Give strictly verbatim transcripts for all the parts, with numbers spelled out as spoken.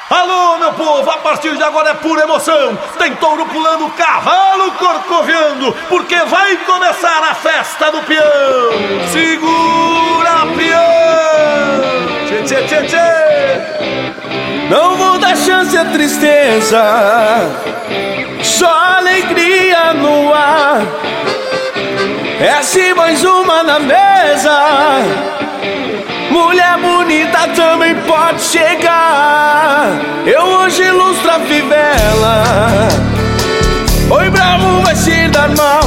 Alô, meu povo, a partir de agora é pura emoção. Tem touro pulando, cavalo corcoveando, porque vai começar a festa do peão. Segura, peão! Tchê, tchê, tchê, tchê. Não vou dar chance à tristeza, só alegria no ar. É assim mais uma na mesa. Mulher bonita também pode chegar. Eu hoje ilustro a fivela. Oi, bravo vai se dar mal.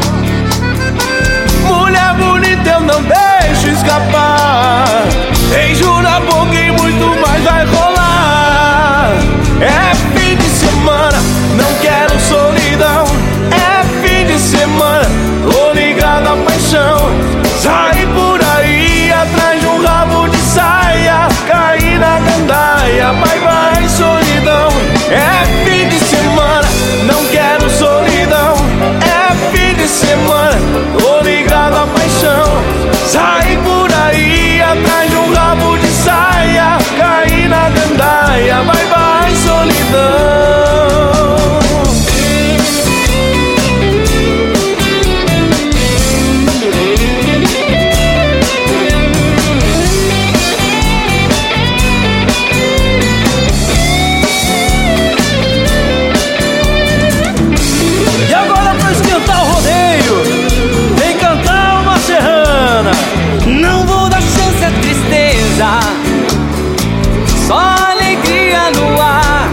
Mulher bonita eu não deixo escapar. Beijo na boca e muito mais vai rolar. É fim de semana, não quero solidão. É fim de semana, tô ligado à paixão. Sai por aí atrás de um rabo de saia, cair na gandaia, bye bye solidão. É fim de semana, não quero solidão. É fim de semana, tô ligado à paixão. Sai por aí atrás de um rabo de saia, cair na gandaia, bye bye solidão. Não vou dar chance à tristeza, só alegria no ar.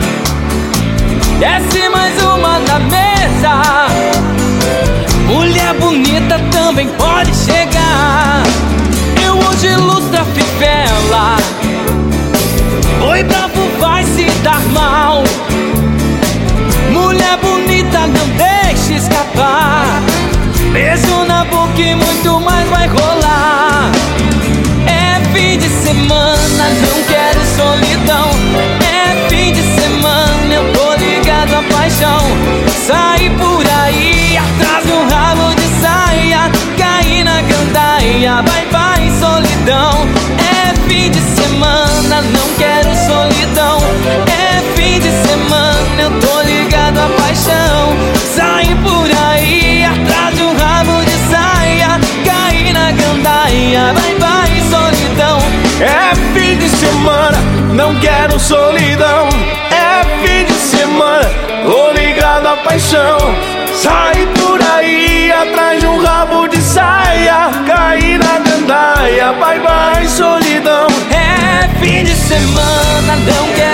Desce mais uma na mesa. Mulher bonita também pode chegar. Eu hoje ilustro a fivela. Oi, bravo vai se dar mal. Mulher bonita não deixe escapar. Beijo na boca e muito mais vai rolar. É fim de semana, não quero solidão. É fim de semana, eu tô ligado à paixão. Sair por aí, atrás do rabo de saia, cair na gandaia, bye bye solidão. É fim de semana, não quero solidão. É fim de semana, eu tô ligado à paixão. Sair por aí, atrás de um rabo de saia, cair na gandaia, bye bye solidão. É fim de semana, não quero solidão. É fim de semana, tô ligado à paixão. Sai por aí atrás de um rabo de saia, cair na gandaia, bye bye solidão. É fim de semana, não quero